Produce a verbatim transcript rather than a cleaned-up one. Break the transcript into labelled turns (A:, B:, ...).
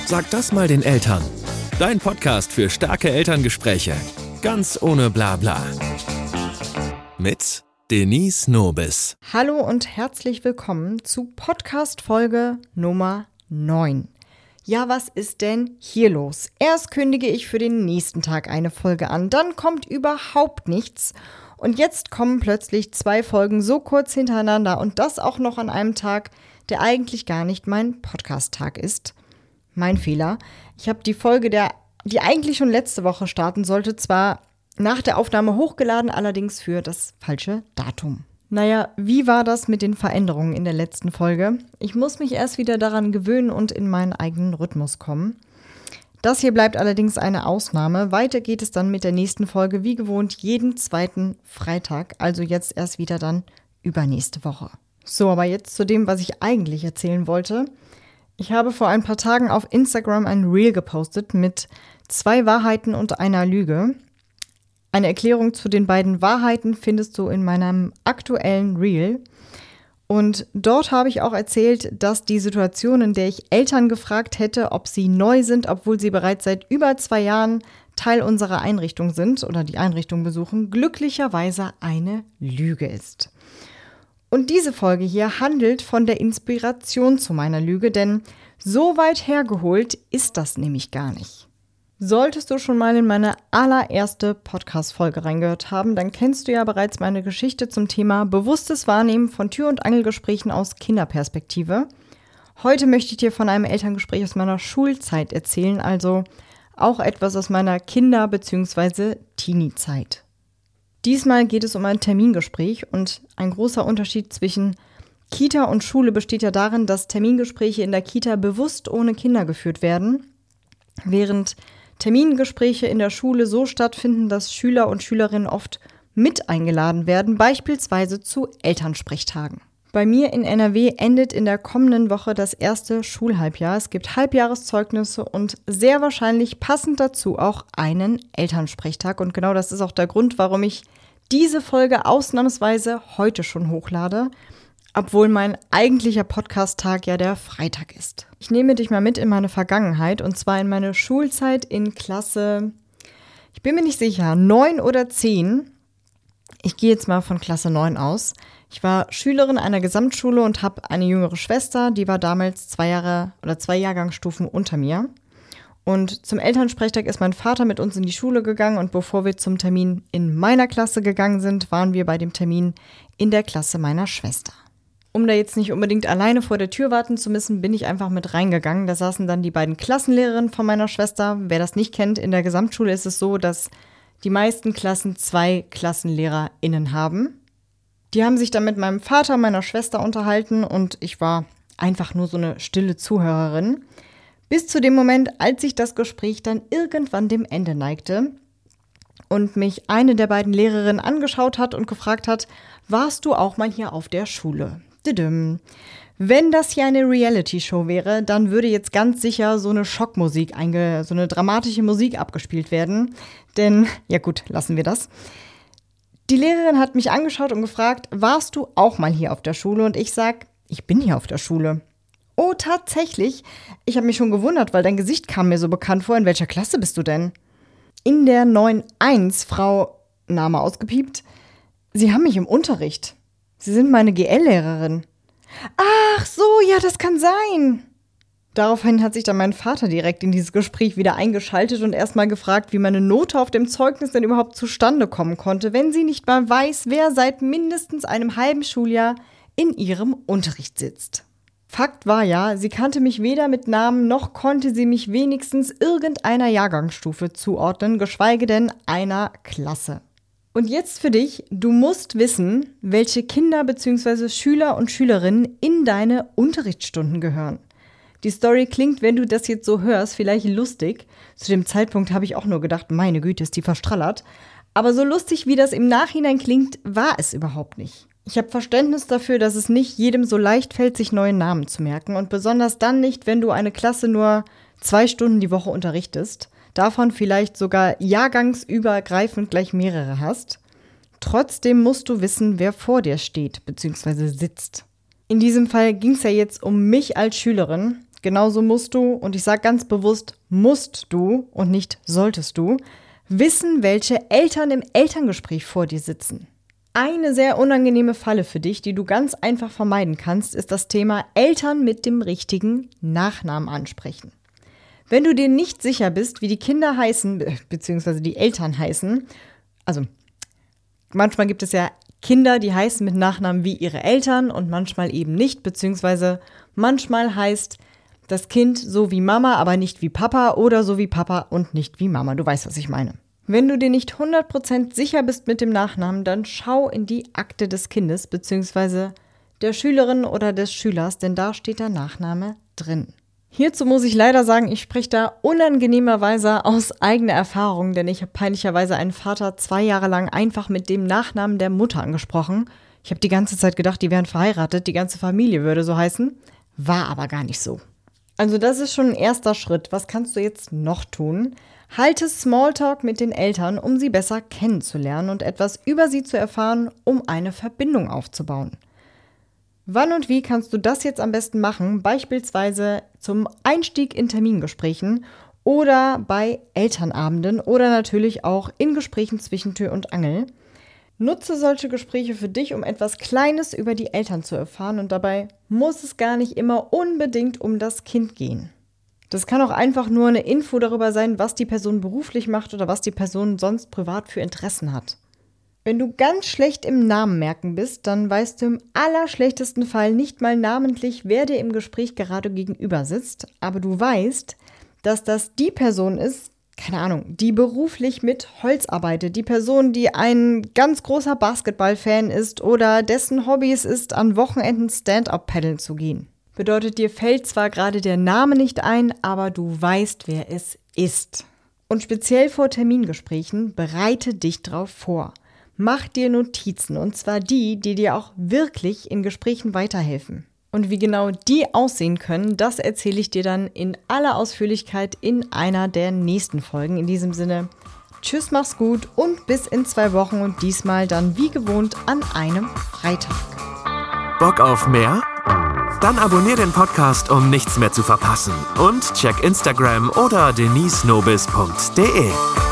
A: Sag das mal den Eltern. Dein Podcast für starke Elterngespräche. Ganz ohne Blabla. Mit Denise Nobis.
B: Hallo und herzlich willkommen zu Podcast-Folge Nummer neun. Ja, was ist denn hier los? Erst kündige ich für den nächsten Tag eine Folge an, dann kommt überhaupt nichts. Und jetzt kommen plötzlich zwei Folgen so kurz hintereinander und das auch noch an einem Tag, der eigentlich gar nicht mein Podcast-Tag ist. Mein Fehler. Ich habe die Folge, der, die eigentlich schon letzte Woche starten sollte, zwar nach der Aufnahme hochgeladen, allerdings für das falsche Datum. Naja, wie war das mit den Veränderungen in der letzten Folge? Ich muss mich erst wieder daran gewöhnen und in meinen eigenen Rhythmus kommen. Das hier bleibt allerdings eine Ausnahme. Weiter geht es dann mit der nächsten Folge, wie gewohnt, jeden zweiten Freitag. Also jetzt erst wieder dann übernächste Woche. So, aber jetzt zu dem, was ich eigentlich erzählen wollte. Ich habe vor ein paar Tagen auf Instagram ein Reel gepostet mit zwei Wahrheiten und einer Lüge. Eine Erklärung zu den beiden Wahrheiten findest du in meinem aktuellen Reel. Und dort habe ich auch erzählt, dass die Situation, in der ich Eltern gefragt hätte, ob sie neu sind, obwohl sie bereits seit über zwei Jahren Teil unserer Einrichtung sind oder die Einrichtung besuchen, glücklicherweise eine Lüge ist. Und diese Folge hier handelt von der Inspiration zu meiner Lüge, denn so weit hergeholt ist das nämlich gar nicht. Solltest du schon mal in meine allererste Podcast-Folge reingehört haben, dann kennst du ja bereits meine Geschichte zum Thema bewusstes Wahrnehmen von Tür- und Angelgesprächen aus Kinderperspektive. Heute möchte ich dir von einem Elterngespräch aus meiner Schulzeit erzählen, also auch etwas aus meiner Kinder- bzw. Teenie-Zeit. Diesmal geht es um ein Termingespräch und ein großer Unterschied zwischen Kita und Schule besteht ja darin, dass Termingespräche in der Kita bewusst ohne Kinder geführt werden, während Termingespräche in der Schule so stattfinden, dass Schüler und Schülerinnen oft mit eingeladen werden, beispielsweise zu Elternsprechtagen. Bei mir in N R W endet in der kommenden Woche das erste Schulhalbjahr. Es gibt Halbjahreszeugnisse und sehr wahrscheinlich passend dazu auch einen Elternsprechtag. Und genau das ist auch der Grund, warum ich diese Folge ausnahmsweise heute schon hochlade, obwohl mein eigentlicher Podcast-Tag ja der Freitag ist. Ich nehme dich mal mit in meine Vergangenheit und zwar in meine Schulzeit in Klasse, ich bin mir nicht sicher, neun oder zehn. Ich gehe jetzt mal von Klasse neun aus. Ich war Schülerin einer Gesamtschule und habe eine jüngere Schwester, die war damals zwei Jahre oder zwei Jahrgangsstufen unter mir. Und zum Elternsprechtag ist mein Vater mit uns in die Schule gegangen und bevor wir zum Termin in meiner Klasse gegangen sind, waren wir bei dem Termin in der Klasse meiner Schwester. Um da jetzt nicht unbedingt alleine vor der Tür warten zu müssen, bin ich einfach mit reingegangen. Da saßen dann die beiden Klassenlehrerinnen von meiner Schwester. Wer das nicht kennt, in der Gesamtschule ist es so, dass die meisten Klassen zwei KlassenlehrerInnen haben. Die haben sich dann mit meinem Vater und meiner Schwester unterhalten und ich war einfach nur so eine stille Zuhörerin. Bis zu dem Moment, als sich das Gespräch dann irgendwann dem Ende neigte und mich eine der beiden Lehrerinnen angeschaut hat und gefragt hat, warst du auch mal hier auf der Schule? Wenn das hier eine Reality-Show wäre, dann würde jetzt ganz sicher so eine Schockmusik, einge- so eine dramatische Musik abgespielt werden. Denn, ja gut, lassen wir das. Die Lehrerin hat mich angeschaut und gefragt, warst du auch mal hier auf der Schule? Und ich sag, ich bin hier auf der Schule. Oh, tatsächlich? Ich habe mich schon gewundert, weil dein Gesicht kam mir so bekannt vor. In welcher Klasse bist du denn? In der neun eins, Frau, Name ausgepiept. Sie haben mich im Unterricht. Sie sind meine G L-Lehrerin. Ach so, ja, das kann sein. Daraufhin hat sich dann mein Vater direkt in dieses Gespräch wieder eingeschaltet und erstmal gefragt, wie meine Note auf dem Zeugnis denn überhaupt zustande kommen konnte, wenn sie nicht mal weiß, wer seit mindestens einem halben Schuljahr in ihrem Unterricht sitzt. Fakt war ja, sie kannte mich weder mit Namen, noch konnte sie mich wenigstens irgendeiner Jahrgangsstufe zuordnen, geschweige denn einer Klasse. Und jetzt für dich, du musst wissen, welche Kinder bzw. Schüler und Schülerinnen in deine Unterrichtsstunden gehören. Die Story klingt, wenn du das jetzt so hörst, vielleicht lustig. Zu dem Zeitpunkt habe ich auch nur gedacht, meine Güte, ist die verstrallert. Aber so lustig, wie das im Nachhinein klingt, war es überhaupt nicht. Ich habe Verständnis dafür, dass es nicht jedem so leicht fällt, sich neue Namen zu merken. Und besonders dann nicht, wenn du eine Klasse nur zwei Stunden die Woche unterrichtest. Davon vielleicht sogar jahrgangsübergreifend gleich mehrere hast. Trotzdem musst du wissen, wer vor dir steht bzw. sitzt. In diesem Fall ging es ja jetzt um mich als Schülerin. genauso musst du, und ich sage ganz bewusst, musst du und nicht solltest du, wissen, welche Eltern im Elterngespräch vor dir sitzen. Eine sehr unangenehme Falle für dich, die du ganz einfach vermeiden kannst, ist das Thema Eltern mit dem richtigen Nachnamen ansprechen. Wenn du dir nicht sicher bist, wie die Kinder heißen, beziehungsweise die Eltern heißen, also manchmal gibt es ja Kinder, die heißen mit Nachnamen wie ihre Eltern und manchmal eben nicht, beziehungsweise manchmal heißt das Kind so wie Mama, aber nicht wie Papa oder so wie Papa und nicht wie Mama. Du weißt, was ich meine. Wenn du dir nicht hundert Prozent sicher bist mit dem Nachnamen, dann schau in die Akte des Kindes beziehungsweise der Schülerin oder des Schülers, denn da steht der Nachname drin. Hierzu muss ich leider sagen, ich spreche da unangenehmerweise aus eigener Erfahrung, denn ich habe peinlicherweise einen Vater zwei Jahre lang einfach mit dem Nachnamen der Mutter angesprochen. Ich habe die ganze Zeit gedacht, die wären verheiratet, die ganze Familie würde so heißen, war aber gar nicht so. Also das ist schon ein erster Schritt. Was kannst du jetzt noch tun? Halte Smalltalk mit den Eltern, um sie besser kennenzulernen und etwas über sie zu erfahren, um eine Verbindung aufzubauen. Wann und wie kannst du das jetzt am besten machen? Beispielsweise zum Einstieg in Termingesprächen oder bei Elternabenden oder natürlich auch in Gesprächen zwischen Tür und Angel. Nutze solche Gespräche für dich, um etwas Kleines über die Eltern zu erfahren und dabei muss es gar nicht immer unbedingt um das Kind gehen. Das kann auch einfach nur eine Info darüber sein, was die Person beruflich macht oder was die Person sonst privat für Interessen hat. Wenn du ganz schlecht im Namen merken bist, dann weißt du im allerschlechtesten Fall nicht mal namentlich, wer dir im Gespräch gerade gegenüber sitzt, aber du weißt, dass das die Person ist, keine Ahnung, die beruflich mit Holz arbeitet, die Person, die ein ganz großer Basketball-Fan ist oder dessen Hobby es ist, an Wochenenden Stand-up-Paddeln zu gehen. Bedeutet, dir fällt zwar gerade der Name nicht ein, aber du weißt, wer es ist. Und speziell vor Termingesprächen bereite dich darauf vor. Mach dir Notizen, und zwar die, die dir auch wirklich in Gesprächen weiterhelfen. Und wie genau die aussehen können, das erzähle ich dir dann in aller Ausführlichkeit in einer der nächsten Folgen. In diesem Sinne, tschüss, mach's gut und bis in zwei Wochen und diesmal dann wie gewohnt an einem Freitag.
A: Bock auf mehr? Dann abonnier den Podcast, um nichts mehr zu verpassen. Und check Instagram oder denise nobis punkt de.